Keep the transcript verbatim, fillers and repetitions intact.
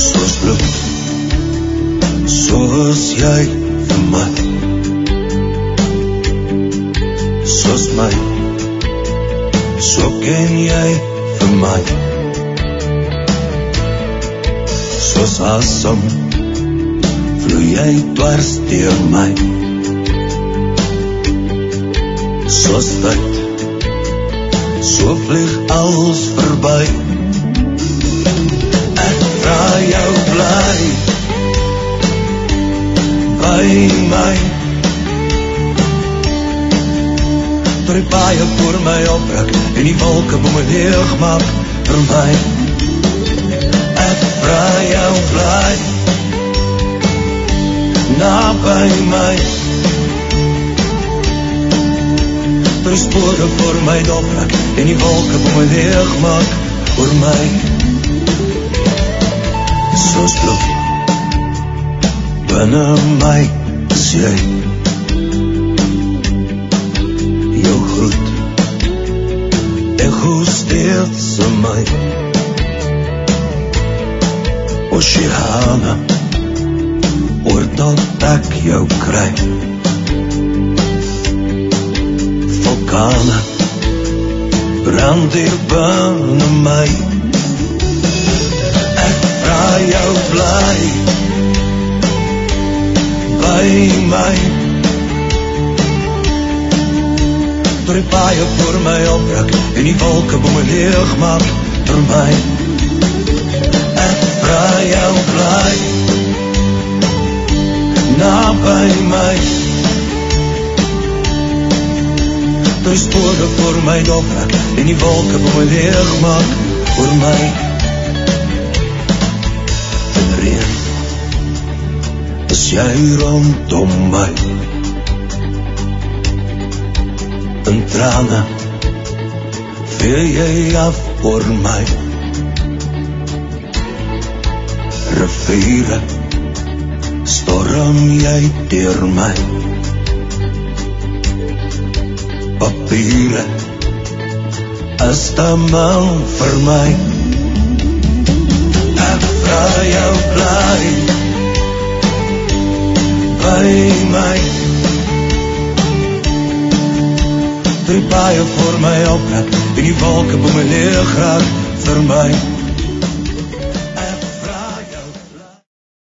soos bloed, soos jy vir my, soos my, so ken jy vir my, soos asem, vloei jy dwars deur my, soos tyd, so vlieg alles verby, ek vra jou bly, by my, door die paaie voor my opbreek, en die wolke bo my leeg maak vir my, ek vra jou bly, na by my, door die spore voor my opbreek, en die wolke bo my leeg maak vir my, soos bloed, binne my is jy, jou groet, echo steeds in my, oceane, oor dat ek jou kry, vulkane, brand hier binne my, ek vra jou bly, by my, door die paaie voor my opbreek, en die wolke bo my leeg maak vir my, ek vra jou bly, na by my, door die spore voor my opbreek, en die wolke bo my leeg maak vir my, in reën, is jy rondom my, in trane, vee jy af oor my, riviere, storm jy deur my, papiere, is te mal vir my, ek vra jou bly, by my, door die paaie voor my opbreek, en die wolke bo my leeg raak vir my,